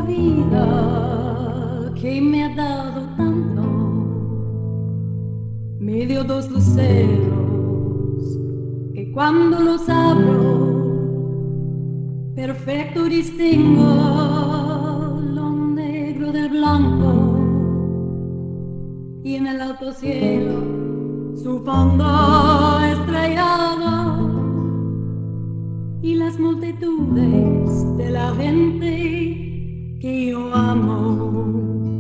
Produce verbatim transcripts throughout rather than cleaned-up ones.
vida que me ha dado tanto, me dio dos luceros que cuando los abro, perfecto distingo lo negro del blanco, y en el alto cielo su fondo estrellado y las multitudes de la gente que yo amo.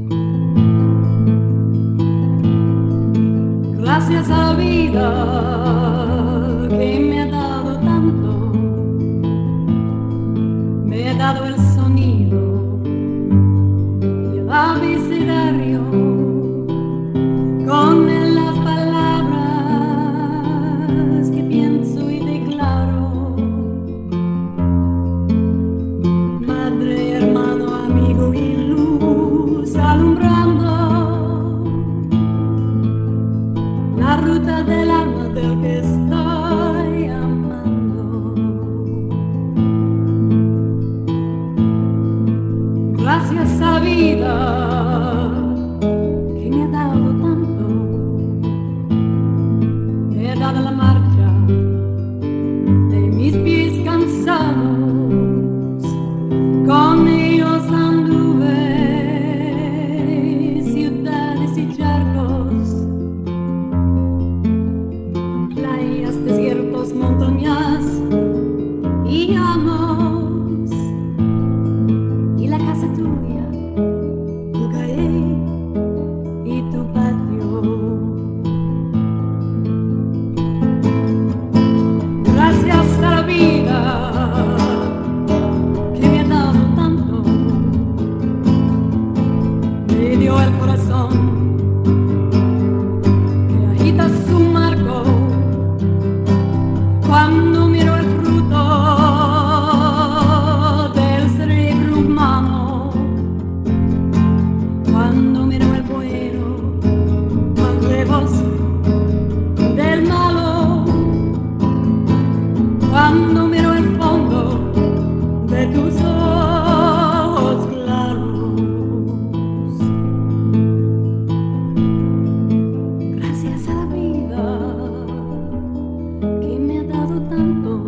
Gracias a la vida que me ha dado tanto, me ha dado el sonido y el abecedario, con las palabras que pienso y declaro. Madre, hermano, amigo y luz alumbrando la ruta del alma del que estoy amando. Gracias a vida que me ha dado tanto, me ha dado la marcha de mis pies cansados, con ellos anduve ciudades y charcos, playas, desiertos, montañas y llanos, y la casa tuya, tu calle y tu patio. Gracias a la vida que me ha dado tanto, me dio el corazón que agita su marco cuando miro el fruto del cerebro humano, cuando miro el vuelo tan lejos del malo, cuando miro el fondo de tus ojos claros. Gracias a la vida que me ha dado tanto,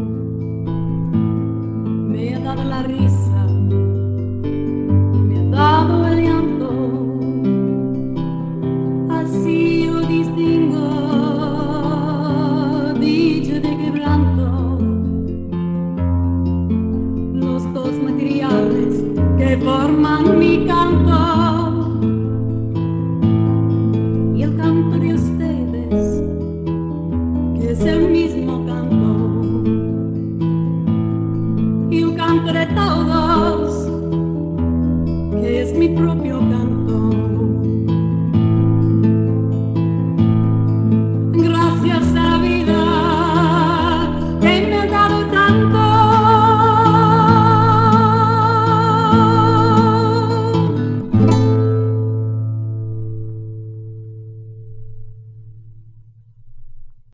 me ha dado la risa y me ha dado el llanto. Así yo distingo dicha de quebranto, los dos materiales que forman mi canto y el canto de ustedes, que es el mismo canto, y el canto de todos, que es mi propio canto.